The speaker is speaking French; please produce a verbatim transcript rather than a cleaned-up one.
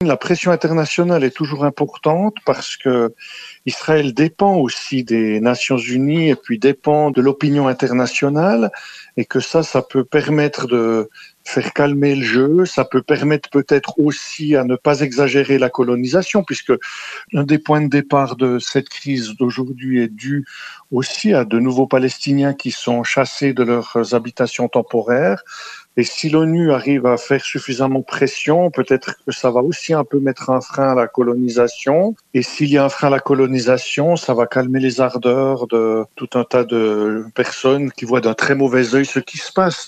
La pression internationale est toujours importante parce que Israël dépend aussi des Nations Unies et puis dépend de l'opinion internationale et que ça, ça peut permettre de faire calmer le jeu, ça peut permettre peut-être aussi à ne pas exagérer la colonisation puisque un des points de départ de cette crise d'aujourd'hui est dû aussi à de nouveaux Palestiniens qui sont chassés de leurs habitations temporaires. Et si l'ONU arrive à faire suffisamment pression, peut-être que ça va aussi un peu mettre un frein à la colonisation. Et s'il y a un frein à la colonisation, ça va calmer les ardeurs de tout un tas de personnes qui voient d'un très mauvais œil ce qui se passe.